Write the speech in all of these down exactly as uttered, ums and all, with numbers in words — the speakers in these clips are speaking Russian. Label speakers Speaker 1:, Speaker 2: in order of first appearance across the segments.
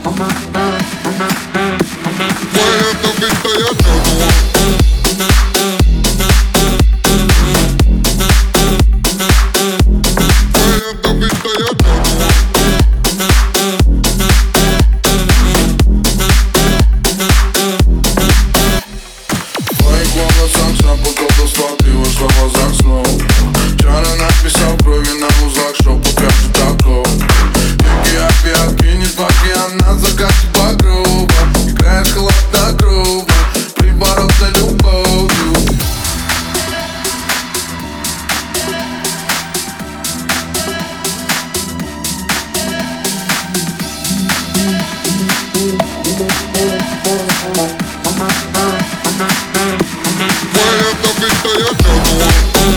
Speaker 1: Твоя добитая дорога. Твоя добитая дорога.
Speaker 2: В твоих волосах запах колдовства, ты вошла в глазах снов. Вчера написал крови на узлах, что покажет такого. Пьянки, опиатки, не сладкие, а на закате багрова. Играешь хладнокровно, приборотной любовью.
Speaker 1: Твоя добитая дорога.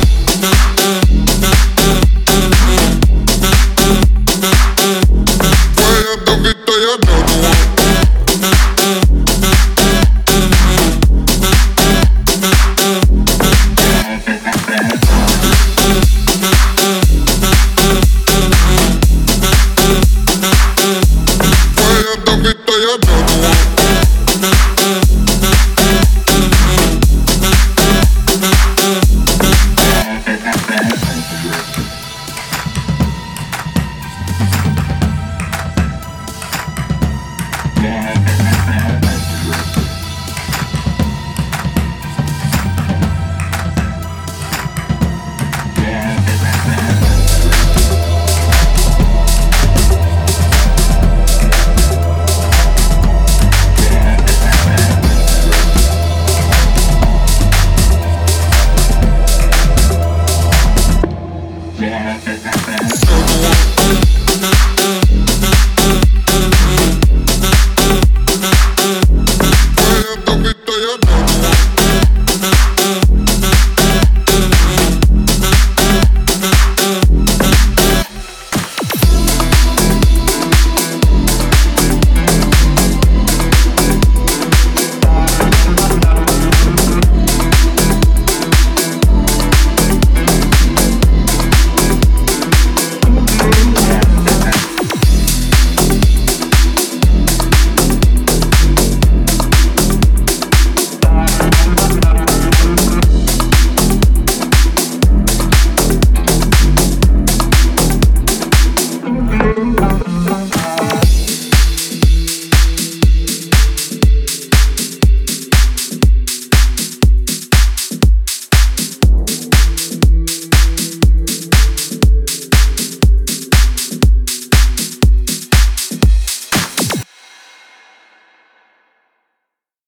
Speaker 1: Твоя добитая дорога. Твоя добитая дорога.